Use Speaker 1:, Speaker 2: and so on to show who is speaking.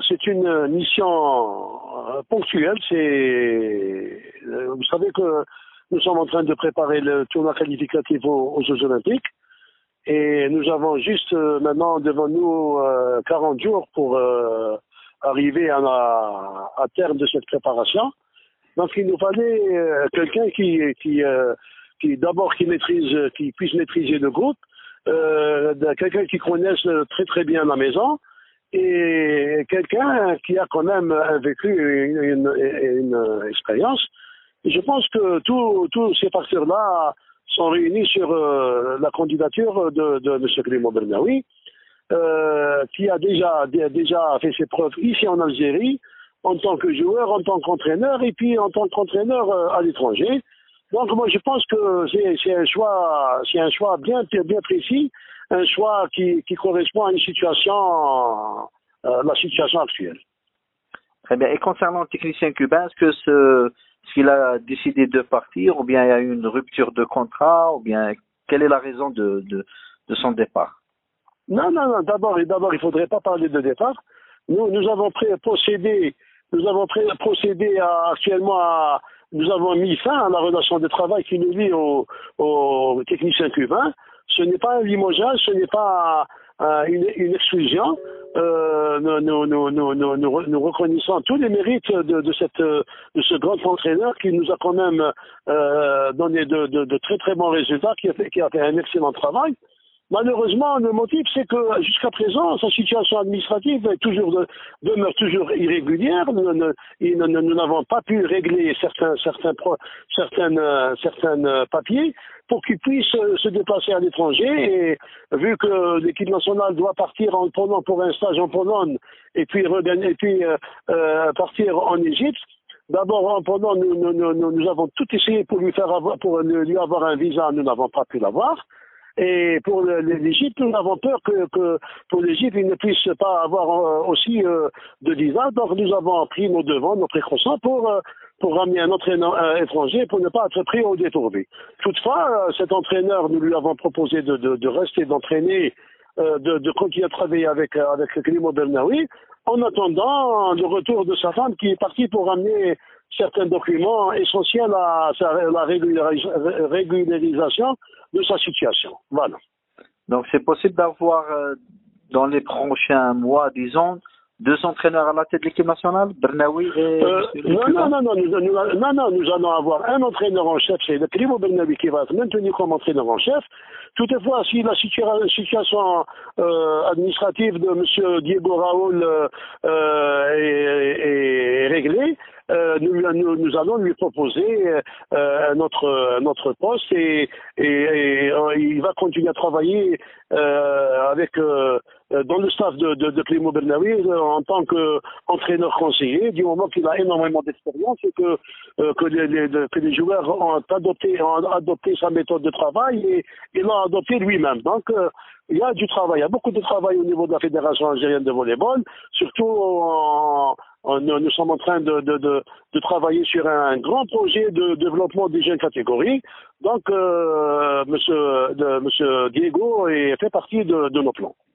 Speaker 1: c'est une mission ponctuelle. Vous savez que nous sommes en train de préparer le tournoi qualificatif aux Jeux Olympiques. Et nous avons juste maintenant devant nous 40 jours pour arriver à terme de cette préparation. Donc il nous fallait quelqu'un qui d'abord qui puisse maîtriser le groupe, quelqu'un qui connaisse très très bien la maison et quelqu'un qui a quand même vécu une expérience. Et je pense que tous ces facteurs-là sont réunis sur la candidature de M. Klimo Bernaoui, qui a déjà fait ses preuves ici en Algérie, en tant que joueur, en tant qu'entraîneur, et puis en tant qu'entraîneur à l'étranger. Donc moi je pense que c'est un choix bien précis, un choix qui correspond à une situation, la situation actuelle.
Speaker 2: Très bien. Et concernant le technicien cubain, est-ce que s'il a décidé de partir, ou bien il y a eu une rupture de contrat, ou bien quelle est la raison de son départ?
Speaker 1: Non. D'abord, il faudrait pas parler de départ. Nous avons procédé actuellement nous avons mis fin à la relation de travail qui nous lie au technicien cubain. Ce n'est pas un limogeage, ce n'est pas une exclusion. Nous reconnaissons tous les mérites de ce grand entraîneur qui nous a quand même donné de très très bons résultats, qui a fait un excellent travail. Malheureusement, le motif, c'est que jusqu'à présent, sa situation administrative demeure toujours irrégulière. Nous n'avons pas pu régler certains papiers pour qu'il puisse se déplacer à l'étranger. Et vu que l'équipe nationale doit partir en Pologne pour un stage en Pologne et puis partir en Égypte. D'abord, en Pologne, nous avons tout essayé pour lui avoir un visa, nous n'avons pas pu l'avoir. Et pour l'Égypte, nous avons peur que pour l'Égypte, il ne puisse pas avoir aussi de visa. Donc nous avons pris nos devants, nos précautions pour ramener un entraîneur étranger pour ne pas être pris au dépourvu. Toutefois, cet entraîneur, nous lui avons proposé de rester, d'entraîner, de continuer à travailler avec Klimo Bernaoui, en attendant le retour de sa femme qui est partie pour ramener certains documents essentiels à la régularisation de sa situation. Voilà.
Speaker 2: Donc c'est possible d'avoir dans les prochains mois, disons, 2 entraîneurs à la tête de l'équipe nationale, Bernaoui et
Speaker 1: Non, nous allons avoir un entraîneur en chef, c'est le Klimo Bernaoui qui va être maintenu comme entraîneur en chef. Toutefois, si la situation administrative de M. Diego Raoul est réglée, nous allons lui proposer notre poste et il va continuer à travailler dans le staff de Klimo Bernaoui en tant qu'entraîneur conseiller, du moment qu'il a énormément d'expérience et que les joueurs ont adopté sa méthode de travail et l'ont adopté lui-même. Donc il y a du travail, il y a beaucoup de travail au niveau de la Fédération algérienne de volleyball, surtout nous sommes en train de travailler sur un grand projet de développement des jeunes catégories. Donc, monsieur Diego fait partie de nos plans.